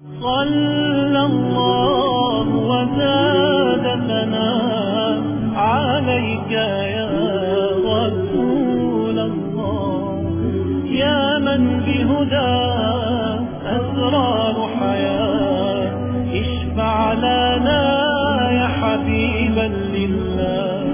صلى الله وزاد ثناء عليك يا رسول الله، يا من بهداه أسرار حياة، اشفع لنا يا حبيبا لله.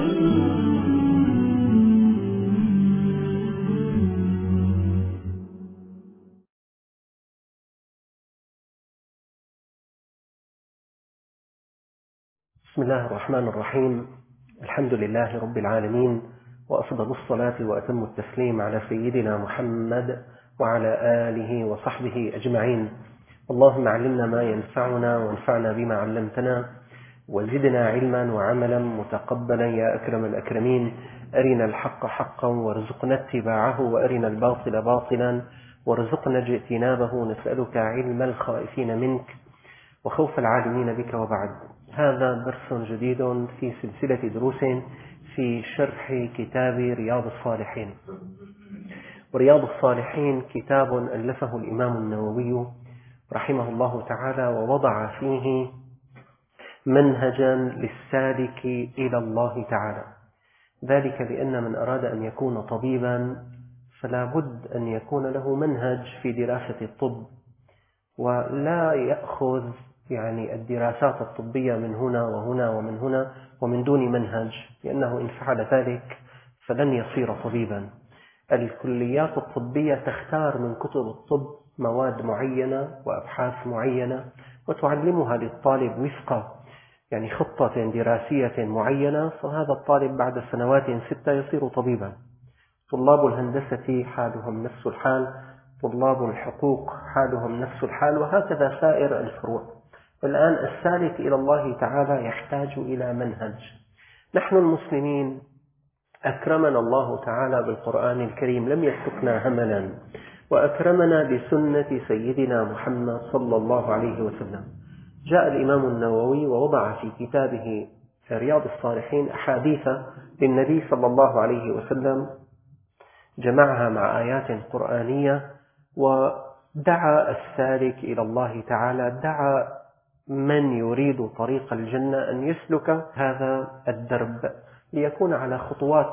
بسم الله الرحمن الرحيم. الحمد لله رب العالمين، وأفضل الصلاة وأتم التسليم على سيدنا محمد وعلى آله وصحبه أجمعين. اللهم علمنا ما ينفعنا وانفعنا بما علمتنا، وزدنا علما وعملا متقبلا يا أكرم الأكرمين. أرنا الحق حقا وارزقنا اتباعه، وأرنا الباطل باطلا وارزقنا اجتنابه. نسألك علم الخائفين منك وخوف العالمين بك، وبعد. هذا درس جديد في سلسلة دروس في شرح كتاب رياض الصالحين. ورياض الصالحين كتاب ألفه الإمام النووي رحمه الله تعالى، ووضع فيه منهجا للسالك إلى الله تعالى، ذلك لأن من أراد أن يكون طبيبا فلا بد أن يكون له منهج في دراسة الطب، ولا يأخذ الدراسات الطبية من هنا وهنا ومن هنا ومن دون منهج، لأنه إن فعل ذلك فلن يصير طبيبا. الكليات الطبية تختار من كتب الطب مواد معينة وأبحاث معينة وتعلمها للطالب وفق خطة دراسية معينة، فهذا الطالب بعد سنوات 6 يصير طبيبا. طلاب الهندسة حالهم نفس الحال، طلاب الحقوق حالهم نفس الحال، وهكذا سائر الفروع. والآن السالك إلى الله تعالى يحتاج إلى منهج. نحن المسلمين أكرمنا الله تعالى بالقرآن الكريم، لم يتركنا هملا، وأكرمنا بسنة سيدنا محمد صلى الله عليه وسلم. جاء الإمام النووي ووضع في كتابه رياض الصالحين أحاديث للنبي صلى الله عليه وسلم، جمعها مع آيات قرآنية، ودعا السالك إلى الله تعالى، دعا من يريد طريق الجنة أن يسلك هذا الدرب ليكون على خطوات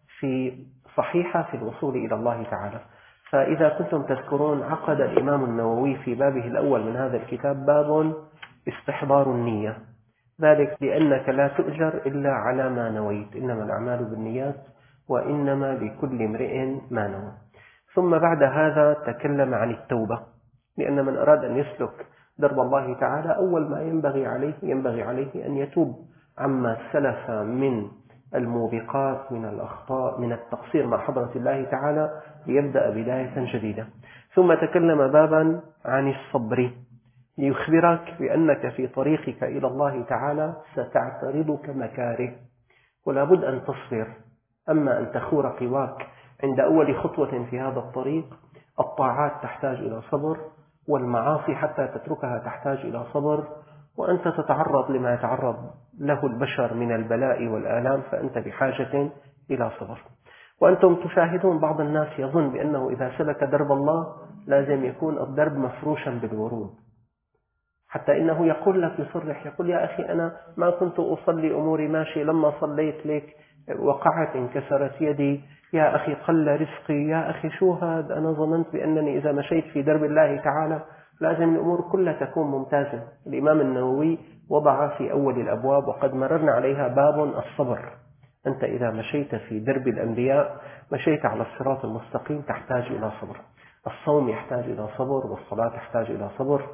صحيحة في الوصول إلى الله تعالى. فإذا كنتم تذكرون، عقد الإمام النووي في بابه الأول من هذا الكتاب باب استحضار النية، ذلك لأنك لا تؤجر إلا على ما نويت، إنما الأعمال بالنيات وإنما لكل امرئ ما نوى. ثم بعد هذا تكلم عن التوبة، لأن من أراد أن يسلك درب الله تعالى أول ما ينبغي عليه أن يتوب عما سلف من الموبقات، من الأخطاء، من التقصير مع حضرة الله تعالى، ليبدأ بداية جديدة. ثم تكلم بابا عن الصبر، ليخبرك بأنك في طريقك إلى الله تعالى ستعترضك مكاره، ولا بد أن تصبر. أما أن تخور قواك عند أول خطوة في هذا الطريق، الطاعات تحتاج إلى صبر، والمعاصي حتى تتركها تحتاج إلى صبر، وأنت تتعرض لما يتعرض له البشر من البلاء والآلام، فأنت بحاجة إلى صبر. وأنتم تشاهدون بعض الناس يظن بأنه إذا سلك درب الله لازم يكون الدرب مفروشا بالورود، حتى إنه يقول لك، يصرح يقول: يا أخي أنا ما كنت أصلي أموري ماشي، لما صليت لك وقعت انكسرت يدي، يا أخي قل رزقي، يا أخي شو هذا، أنا ظننت بأنني إذا مشيت في درب الله تعالى لازم الأمور كلها تكون ممتازة. الإمام النووي وضع في أول الأبواب، وقد مررنا عليها، باب الصبر. أنت إذا مشيت في درب الأنبياء، مشيت على الصراط المستقيم، تحتاج إلى صبر. الصوم يحتاج إلى صبر، والصلاة تحتاج إلى صبر،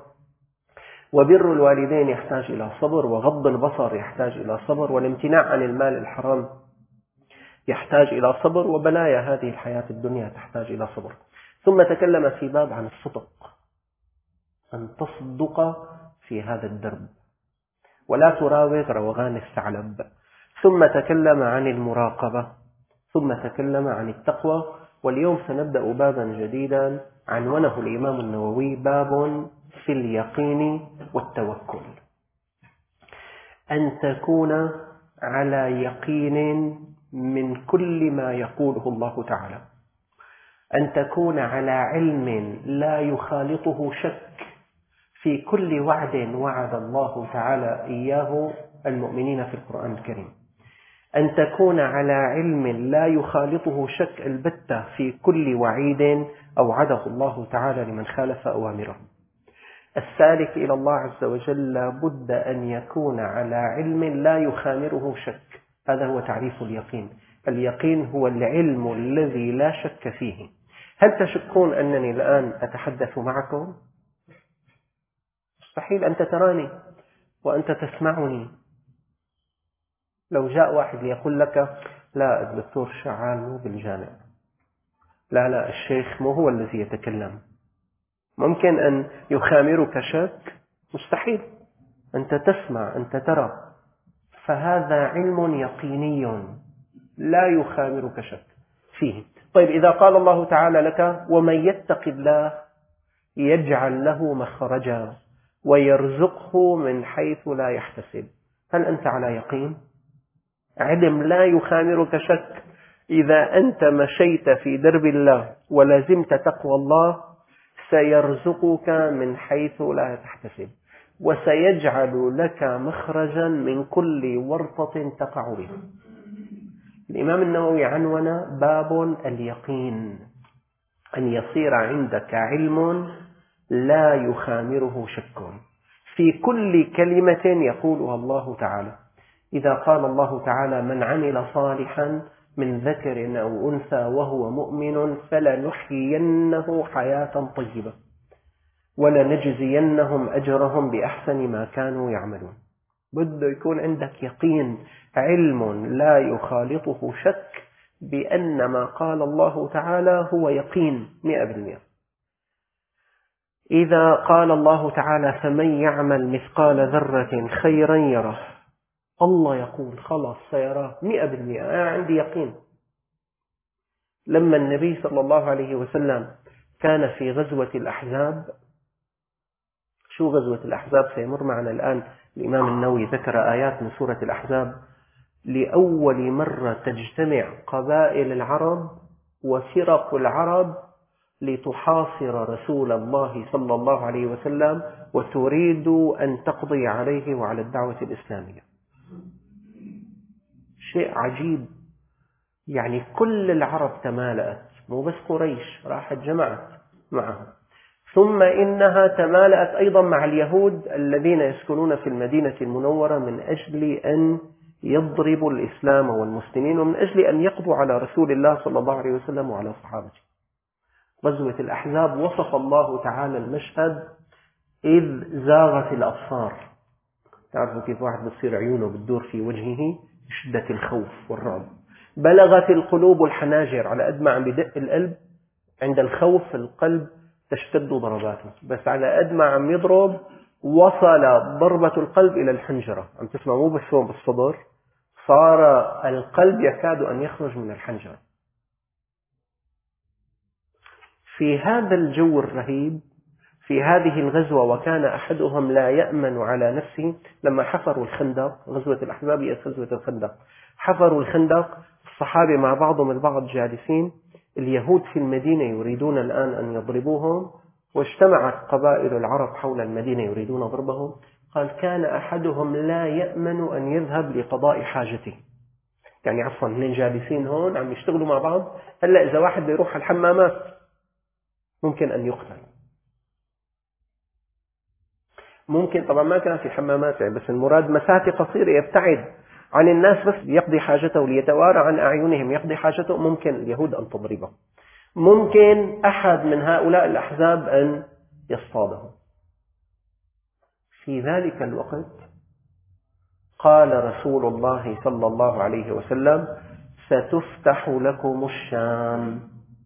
وبر الوالدين يحتاج إلى صبر، وغض البصر يحتاج إلى صبر، والامتناع عن المال الحرام يحتاج إلى صبر، وبلايا هذه الحياة الدنيا تحتاج إلى صبر. ثم تكلم في باب عن الصدق، أن تصدق في هذا الدرب ولا تراوغ روغان الثعلب. ثم تكلم عن المراقبة، ثم تكلم عن التقوى. واليوم سنبدأ بابا جديدا عنونه الإمام النووي، باب في اليقين والتوكل. أن تكون على يقين من كل ما يقوله الله تعالى، أن تكون على علم لا يخالطه شك في كل وعد وعد الله تعالى إياه المؤمنين في القرآن الكريم، أن تكون على علم لا يخالطه شك البتة في كل وعيد أوعده الله تعالى لمن خالف أوامره. السالك إلى الله عز وجل لابد أن يكون على علم لا يخامره شك. هذا هو تعريف اليقين. اليقين هو العلم الذي لا شك فيه. هل تشكون أنني الآن أتحدث معكم؟ مستحيل أنت تراني وأنت تسمعني. لو جاء واحد يقول لك لا الدكتور شعال مو بالجامع، لا الشيخ مو هو الذي يتكلم، ممكن أن يخامرك شك؟ مستحيل. أنت تسمع، أنت ترى، فهذا علم يقيني لا يخامرك شك فيه. طيب إذا قال الله تعالى لك ومن يتق الله يجعل له مخرجا ويرزقه من حيث لا يحتسب، هل أنت على يقين؟ علم لا يخامرك شك. إذا أنت مشيت في درب الله ولزمت تقوى الله سيرزقك من حيث لا تحتسب، وسيجعل لك مخرجا من كل ورطة تقع به. الإمام النووي عنون باب اليقين، أن يصير عندك علم لا يخامره شك في كل كلمة يقولها الله تعالى. إذا قال الله تعالى من عمل صالحا من ذكر أو أنثى وهو مؤمن فلنحيينه حياة طيبة ولنجزينهم أجرهم بأحسن ما كانوا يعملون. بده يكون عندك يقين، علم لا يخالطه شك بأن ما قال الله تعالى هو يقين 100%. إذا قال الله تعالى فمن يعمل مثقال ذرة خيرا يره، الله يقول خلاص سيراه 100%. أنا عندي يقين. لما النبي صلى الله عليه وسلم كان في غزوة الأحزاب، شو غزوة الأحزاب سيمر معنا الآن. الإمام النووي ذكر آيات من سورة الأحزاب. لأول مرة تجتمع قبائل العرب وفرق العرب لتحاصر رسول الله صلى الله عليه وسلم وتريد أن تقضي عليه وعلى الدعوة الإسلامية. شيء عجيب، يعني كل العرب تمالأت، مو بس قريش راحت جمعت معهم، ثم إنها تمالأت أيضا مع اليهود الذين يسكنون في المدينة المنورة من أجل أن يضربوا الإسلام والمسلمين ومن أجل أن يقضوا على رسول الله صلى الله عليه وسلم وعلى صحابته. غزوة الأحزاب وصف الله تعالى المشهد إذ زاغت الأبصار. تعرفوا كيف واحد بتصير عيونه بتدور في وجهه شدة الخوف والرعب. بلغت القلوب الحناجر، على قد ما عم بدق القلب عند الخوف القلب تشتد ضرباته، بس على قد ما عم يضرب وصل ضربة القلب إلى الحنجرة. عم تسمع مو بس هون بالصدر، صار القلب يكاد أن يخرج من الحنجرة. في هذا الجو الرهيب في هذه الغزوة، وكان أحدهم لا يأمن على نفسه لما حفروا الخندق. غزوة الأحزاب هي غزوة الخندق. حفروا الخندق، الصحابة مع بعضهم البعض جالسين، اليهود في المدينة يريدون الآن أن يضربوهم، واجتمعت قبائل العرب حول المدينة يريدون ضربهم. قال كان أحدهم لا يأمن أن يذهب لقضاء حاجته. يعني عفوا اثنين جالسين هون عم يشتغلوا مع بعض، هلأ إذا واحد بيروح على الحمامات ممكن أن يقتل. ممكن طبعا ما كان في حمامات يعني، بس المراد مسافة قصيرة يبتعد عن الناس بس يقضي حاجته ليتوارى عن أعينهم يقضي حاجته. ممكن اليهود أن تضربه، ممكن أحد من هؤلاء الأحزاب أن يصطاده. في ذلك الوقت قال رسول الله صلى الله عليه وسلم ستفتح لكم الشام.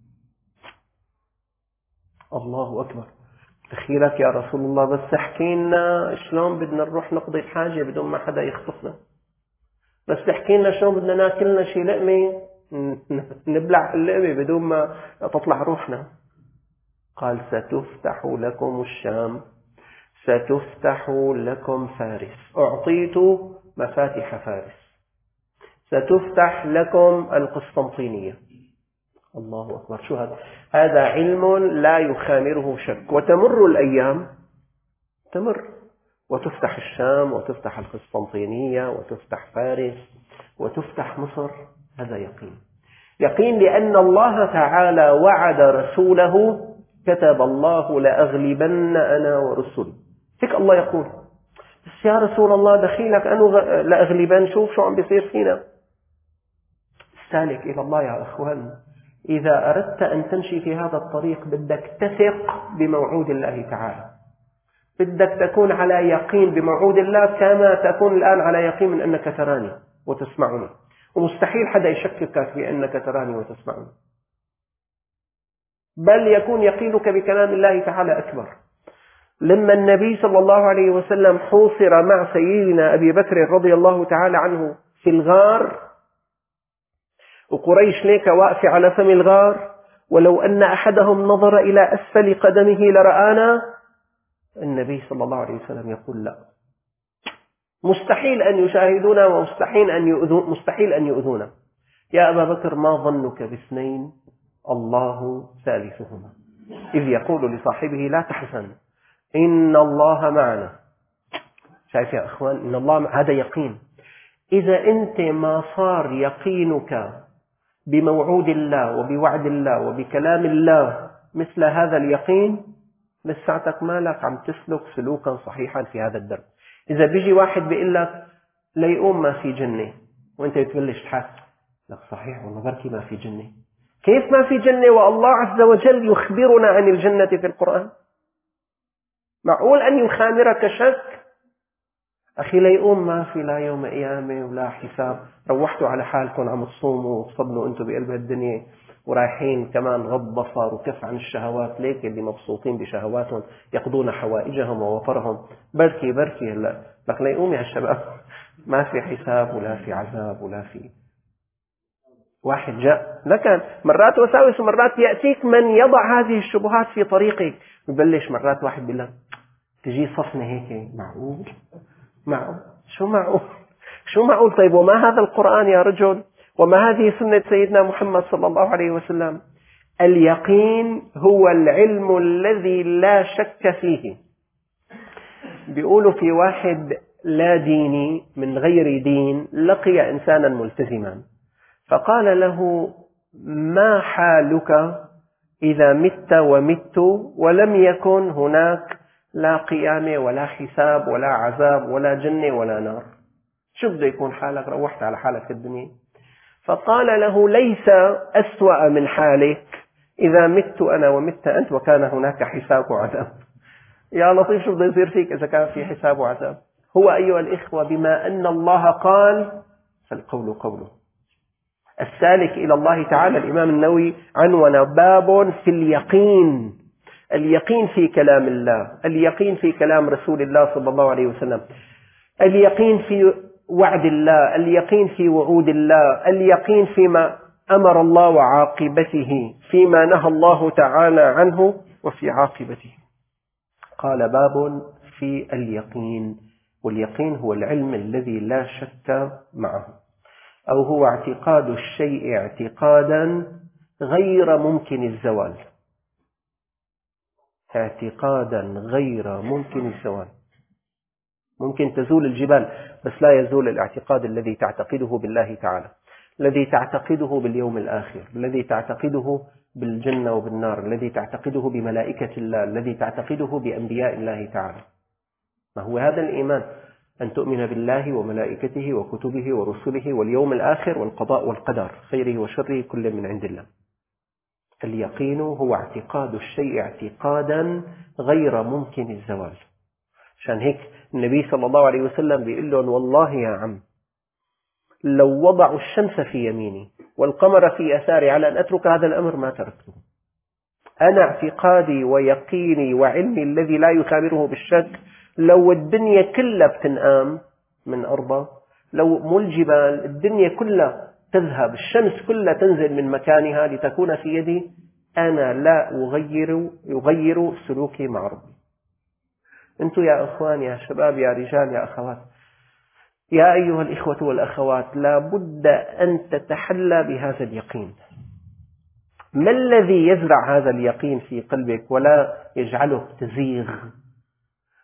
الله أكبر. تخيلك يا رسول الله بس احكي لنا شلون بدنا نروح نقضي الحاجة بدون ما حدا يخطفنا، بس تحكي لنا شلون بدنا ناكلنا شي لقمة نبلع اللقمة بدون ما تطلع روحنا. قال ستفتح لكم الشام، ستفتح لكم فارس، أعطيت مفاتيح فارس، ستفتح لكم القسطنطينية. الله أكبر. شو هذا؟ هذا علم لا يخامره شك. وتمر الأيام تمر وتفتح الشام وتفتح القسطنطينية وتفتح فارس وتفتح مصر. هذا يقين. يقين لأن الله تعالى وعد رسوله كتب الله لأغلبن أنا ورسلي. هيك الله يقول. بس يا رسول الله دخيلك أنه لأغلبن، شوف شو عم بيصير فينا. السالك إلى الله يا أخوان إذا أردت أن تمشي في هذا الطريق بدك تثق بموعود الله تعالى، بدك تكون على يقين بموعود الله كما تكون الآن على يقين من أنك تراني وتسمعني، ومستحيل حدا يشككك بأنك تراني وتسمعني، بل يكون يقينك بكلام الله تعالى أكبر. لما النبي صلى الله عليه وسلم حوصر مع سيدنا أبي بكر رضي الله تعالى عنه في الغار، وقريش ليك واقفة على فم الغار، ولو أن أحدهم نظر إلى أسفل قدمه لرآنا، النبي صلى الله عليه وسلم يقول لا، مستحيل أن يشاهدونا ومستحيل أن يؤذونا. يا أبا بكر ما ظنك باثنين الله ثالثهما، إذ يقول لصاحبه لا تحزن إن الله معنا. شايف يا أخوان إن الله هذا يقين. إذا أنت ما صار يقينك بموعود الله وبوعد الله وبكلام الله مثل هذا اليقين، لساتك مالك عم تسلك سلوكا صحيحا في هذا الدرب. إذا بيجي واحد بيقول لك ليقوم ما في جنة، وانت بتبلش تحس لك صحيح والله بركي ما في جنة. كيف ما في جنة والله عز وجل يخبرنا عن الجنة في القرآن؟ معقول أن يخامرك شك؟ أخي ليقوم ما في لا يوم قيامة ولا حساب، روحتوا على حالكم عم تصوموا وتصبنوا أنتم بقلب الدنيا ورايحين كمان غض بصر وكف عن الشهوات، ليك اللي مبسوطين بشهواتهم يقضون حوائجهم ووفرهم، بركي هلا لك ليقوم يا الشباب ما في حساب ولا في عذاب ولا في. واحد جاء لكن مرات وساوس ومرات يأتيك من يضع هذه الشبهات في طريقك، يبلش مرات واحد بالله تجي صفنة هيك، معقول شو معقول طيب وما هذا القرآن يا رجل، وما هذه سنة سيدنا محمد صلى الله عليه وسلم. اليقين هو العلم الذي لا شك فيه. بيقولوا في واحد لا ديني من غير دين لقي إنسانا ملتزما فقال له ما حالك إذا مت ومت ولم يكن هناك لا قيامة ولا حساب ولا عذاب ولا جنة ولا نار، شو بده يكون حالك؟ روحت على حالك في الدنيا. فقال له ليس أسوأ من حالك إذا مت أنا ومت أنت وكان هناك حساب وعذاب. يا لطيف شو بده يصير فيك إذا كان في حساب وعذاب؟ هو أيها الإخوة بما أن الله قال فالقول قوله. السالك إلى الله تعالى الإمام النووي عنون باب في اليقين. اليقين في كلام الله، اليقين في كلام رسول الله صلى الله عليه وسلم، اليقين في وعد الله، اليقين في وعود الله، اليقين فيما أمر الله وعاقبته، فيما نهى الله تعالى عنه وفي عاقبته. قال باب في اليقين، واليقين هو العلم الذي لا شك معه، أو هو اعتقاد الشيء اعتقادا غير ممكن الزوال. اعتقادا غير ممكن الزوال. ممكن تزول الجبال بس لا يزول الاعتقاد الذي تعتقده بالله تعالى، الذي تعتقده باليوم الآخر، الذي تعتقده بالجنة وبالنار، الذي تعتقده بملائكة الله، الذي تعتقده بأنبياء الله تعالى. ما هو هذا الإيمان؟ أن تؤمن بالله وملائكته وكتبه ورسله واليوم الآخر والقضاء والقدر خيره وشره كل من عند الله. اليقين هو اعتقاد الشيء اعتقادا غير ممكن الزوال. عشان هيك النبي صلى الله عليه وسلم بيقول لهم والله يا عم لو وضعوا الشمس في يميني والقمر في يساري على أن أترك هذا الأمر ما تركته. أنا اعتقادي ويقيني وعلمي الذي لا يخابره بالشك، لو الدنيا كلها بتنقام من أرضها، لو مو الجبال الدنيا كلها تذهب، الشمس كلها تنزل من مكانها لتكون في يدي، أنا لا أغير سلوكي مع ربي. أنتم يا أخوان يا شباب يا رجال يا أخوات، يا أيها الإخوة والأخوات، لا بد أن تتحلى بهذا اليقين. ما الذي يزرع هذا اليقين في قلبك ولا يجعله تزيغ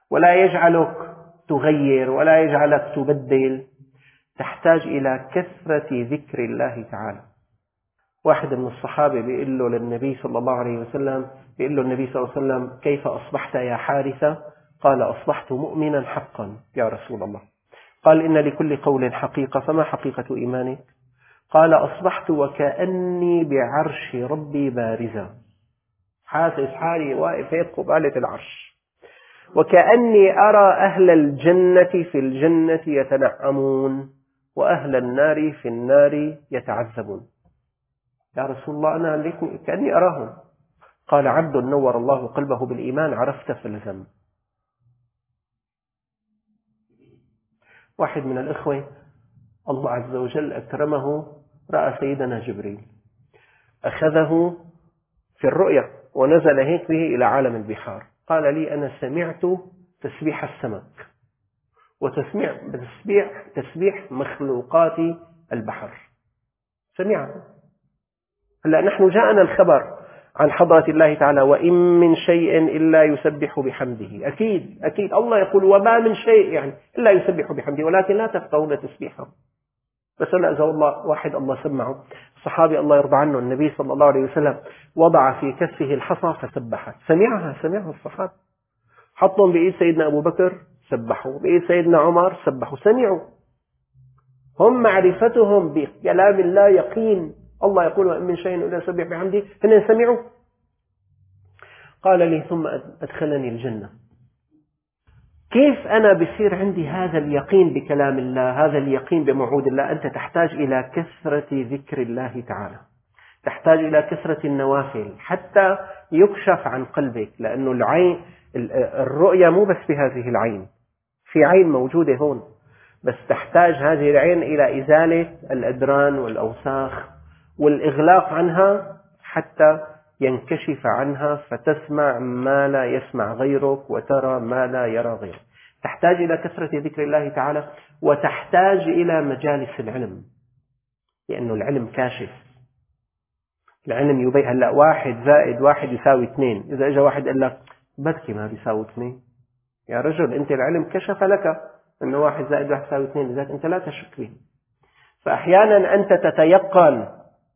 ولا يجعلك تغير ولا يجعلك تبدل. تحتاج إلى كثرة ذكر الله تعالى. واحد من الصحابة بيقول له للنبي صلى الله عليه وسلم، بيقول له النبي صلى الله عليه وسلم: كيف أصبحت يا حارثة؟ قال: أصبحت مؤمنا حقا يا رسول الله. قال: إن لكل قول حقيقة، فما حقيقة إيمانك؟ قال: أصبحت وكأني بعرش ربي بارزة، حاسس حالي واقف هيك قبالة العرش، وكأني أرى أهل الجنة في الجنة يتنعمون وأهل النار في النار يتعذبون. يا رسول الله أنا كأني أراهم. قال: عبد نور الله قلبه بالإيمان عرفت فالزم. واحد من الإخوة الله عز وجل أكرمه، رأى سيدنا جبريل، أخذه في الرؤيا ونزل هيك به إلى عالم البحار. قال لي: أنا سمعت تسبيح السمك وتسبيح مخلوقات البحر، سمعه. هلا نحن جاءنا الخبر عن حضرة الله تعالى: وإن من شيء إلا يسبح بحمده. أكيد الله يقول: وما من شيء، يعني إلا يسبح بحمده ولكن لا تفقهون تسبيحه. بس هلا إذا واحد الله سمعه، الصحابي الله يرضى عنه النبي صلى الله عليه وسلم وضع في كفه الحصى فسبحت، سمعها الصحابة. حطهم بإيد سيدنا أبو بكر سبحوا، بإيد سيدنا عمر سبحوا، سمعوا. هم معرفتهم بكلام الله يقين. الله يقول: وإن من شيء إلا يسبح بحمده، هن سمعوا. قال لي: ثم أدخلني الجنة. كيف أنا بصير عندي هذا اليقين بكلام الله، هذا اليقين بموعود الله؟ أنت تحتاج إلى كثرة ذكر الله تعالى، تحتاج إلى كثرة النوافل حتى يكشف عن قلبك، لأنه العين، الرؤية مو بس بهذه العين، في عين موجودة هون، بس تحتاج هذه العين إلى إزالة الأدران والأوساخ والإغلاق عنها حتى ينكشف عنها، فتسمع ما لا يسمع غيرك وترى ما لا يرى غيرك. تحتاج إلى كثرة ذكر الله تعالى، وتحتاج إلى مجالس العلم، لأنه العلم كاشف. العلم يبين. هلأ 1+1=2. إذا إجا واحد قال لك: بدك ما بيساوي 2. يا رجل، أنت العلم كشف لك أنه 1+1=2، لذلك أنت لا تشك به. فأحيانا أنت تتيقن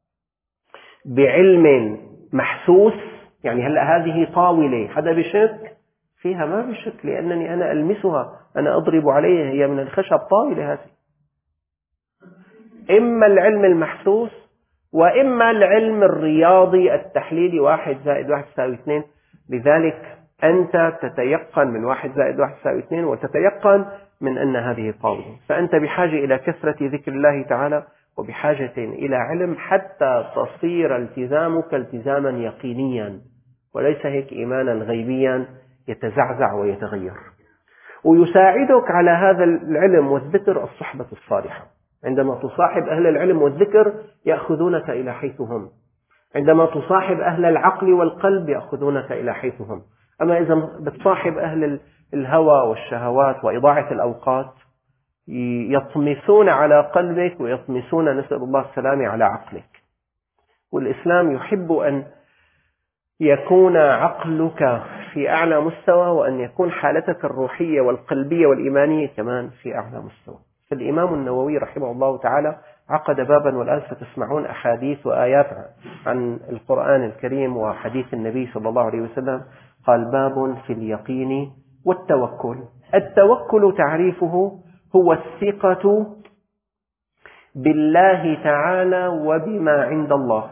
بعلم محسوس، يعني هلأ هذه طاولة، حدا بشك فيها؟ ما بشك، لأنني أنا ألمسها، أنا أضرب عليها، هي من الخشب، طاولة هذه. إما العلم المحسوس وإما العلم الرياضي التحليلي، 1+1=2. لذلك أنت تتيقن من 1+1=2 وتتيقن من أن هذه طاولة. فأنت بحاجة إلى كثرة ذكر الله تعالى، وبحاجة إلى علم حتى تصير التزامك التزاما يقينيا، وليس هيك إيمانا غيبيا يتزعزع ويتغير. ويساعدك على هذا العلم والذكر الصحبة الصالحة. عندما تصاحب أهل العلم والذكر يأخذونك إلى حيث هم، عندما تصاحب أهل العقل والقلب يأخذونك إلى حيث هم. أما إذا بتصاحب أهل الهوى والشهوات وإضاعة الأوقات يطمسون على قلبك ويطمسون، نسأل الله السلامة، على عقلك. والإسلام يحب أن يكون عقلك في أعلى مستوى، وأن يكون حالتك الروحية والقلبية والإيمانية كمان في أعلى مستوى. فالإمام النووي رحمه الله تعالى عقد بابا، والآن ستسمعون أحاديث وآيات عن القرآن الكريم وحديث النبي صلى الله عليه وسلم. قال: باب في اليقين والتوكل. التوكل تعريفه هو الثقة بالله تعالى وبما عند الله.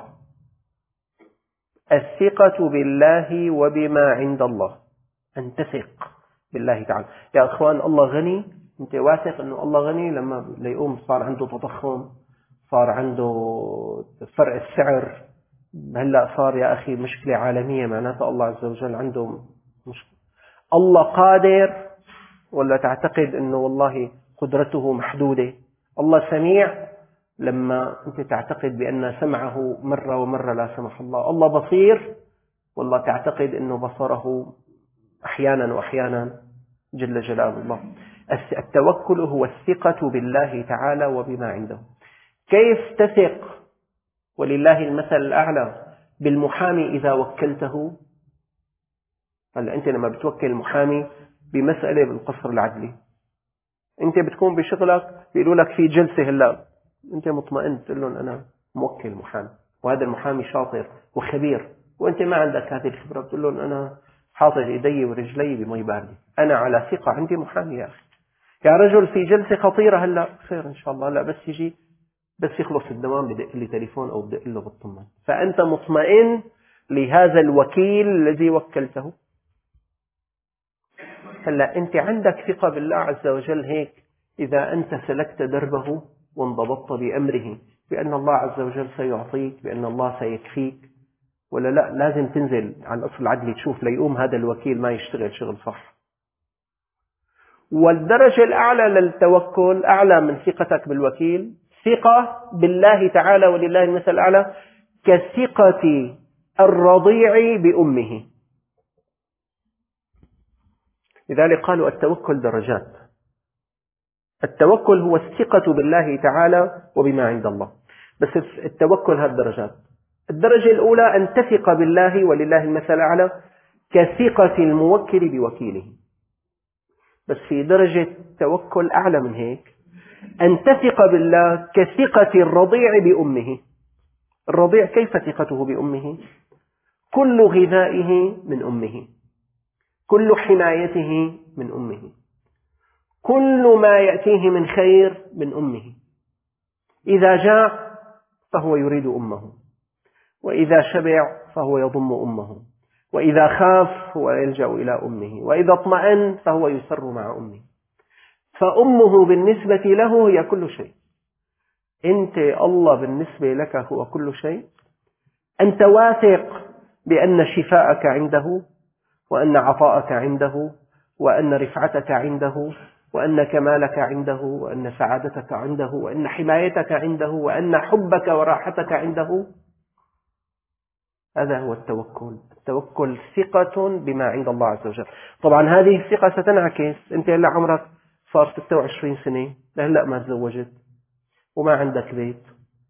الثقة بالله وبما عند الله، أن تثق بالله تعالى. يا أخوان، الله غني، أنت واثق أنه الله غني لما يقوم صار عنده تضخم، صار عنده فرق السعر، هلأ صار يا أخي مشكلة عالمية، معناته الله عز وجل عنده مشكلة. الله قادر، ولا تعتقد أنه والله قدرته محدودة؟ الله سميع لما أنت تعتقد بأن سمعه مرة ومرة لا سمح الله. الله بصير، والله تعتقد أنه بصره أحيانا وأحيانا، جل جلال الله. التوكل هو الثقة بالله تعالى وبما عنده. كيف تثق؟ ولله المثل الأعلى بالمحامي إذا وكلته. هلا أنت لما بتوكل المحامي بمسألة بالقصر العدلي، أنت بتكون بشغلك بيقولوا لك في جلسة هلأ، أنت مطمئن تقول لهم أنا موكل محامي وهذا المحامي شاطر وخبير، وأنت ما عندك هذه الخبرة، بتقول لهم أنا حاطط إيدي ورجلي بمي باردة، أنا على ثقة عندي محامي يا أخي. يا رجل في جلسة خطيرة هلأ، خير إن شاء الله، هلأ بس يجي بس يخلص الدوام بدق لي تليفون أو بدق له بالطمان، فأنت مطمئن لهذا الوكيل الذي وكلته. هلأ أنت عندك ثقة بالله عز وجل هيك إذا أنت سلكت دربه وانضبطت بأمره بأن الله عز وجل سيعطيك، بأن الله سيكفيك، ولا لا لازم تنزل على الأصل العدلي تشوف ليقوم هذا الوكيل ما يشتغل شغل صح. والدرجة الأعلى للتوكل أعلى من ثقتك بالوكيل، ثقة بالله تعالى ولله المثل الأعلى كثقة الرضيع بأمه. لذلك قالوا التوكل درجات. التوكل هو الثقة بالله تعالى وبما عند الله، بس التوكل هذه درجات. الدرجة الأولى أن تثق بالله ولله المثل الأعلى كثقة الموكل بوكيله، بس في درجة توكل أعلى من هيك أن تثق بالله كثقة الرضيع بأمه. الرضيع كيف ثقته بأمه؟ كل غذائه من أمه، كل حمايته من أمه، كل ما يأتيه من خير من أمه. إذا جاع فهو يريد أمه، وإذا شبع فهو يضم أمه، وإذا خاف هو يلجأ إلى أمه، وإذا اطمأن فهو يسر مع أمه. فأمه بالنسبة له هي كل شيء. أنت الله بالنسبة لك هو كل شيء. أنت واثق بأن شفاءك عنده، وأن عطاءك عنده، وأن رفعتك عنده، وأن كمالك عنده، وأن سعادتك عنده، وأن حمايتك عنده، وأن حبك وراحتك عنده. هذا هو التوكل. التوكل ثقة بما عند الله عز وجل. طبعا هذه الثقة ستنعكس. أنت هلأ عمرك صار 26 سنة، لهلأ ما تزوجت وما عندك بيت،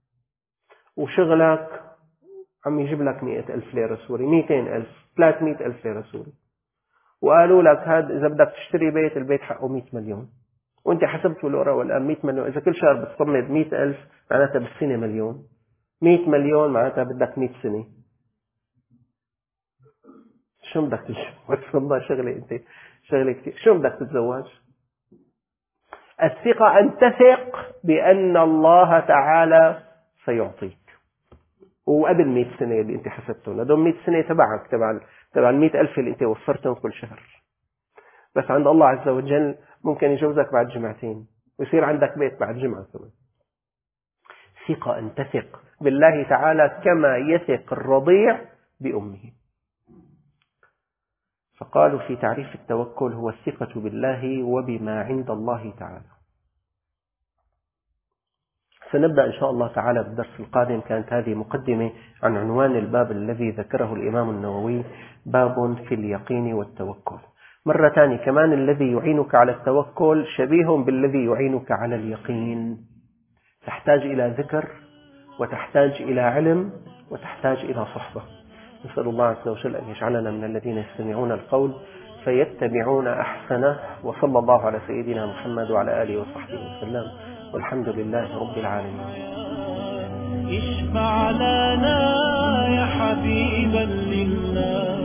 وشغلك عم يجيب لك 100,000 ليرة سوري، 200,000، 300,000 ليرة سوري، وقالوا لك هذا إذا بدك تشتري بيت، البيت حقه 100 مليون، وأنت حسبت بالورقة والقلم 100 مليون، إذا كل شهر بتصمد 100,000 معناتها بالسنة مليون، 100 مليون معناتها بدك 100 سنة. شو بدك تتزوج؟ والله شغلة أنت شغلة كثير. شو بدك تتزوج؟ الثقة أن تثق بأن الله تعالى سيعطيك، وقبل 100 سنة اللي أنت حسبتهم، هذول 100 سنة تبعك، تبع 100,000 اللي أنت وفرتهم كل شهر. بس عند الله عز وجل ممكن يجوزك بعد جمعتين، ويصير عندك بيت بعد جمعة كمان. ثقة أن تثق بالله تعالى كما يثق الرضيع بأمه. فقالوا في تعريف التوكل هو الثقة بالله وبما عند الله تعالى. سنبدأ إن شاء الله تعالى بالدرس القادم. كانت هذه مقدمة عن عنوان الباب الذي ذكره الإمام النووي، باب في اليقين والتوكل. مرة ثانية كمان، الذي يعينك على التوكل شبيه بالذي يعينك على اليقين. تحتاج إلى ذكر، وتحتاج إلى علم، وتحتاج إلى صحبة. نسأل الله عز وجل أن يجعلنا من الذين يستمعون القول فيتبعون أحسنه. وصلى الله على سيدنا محمد وعلى آله وصحبه وسلم، والحمد لله رب العالمين. اشفع لنا يا حبيبا لله.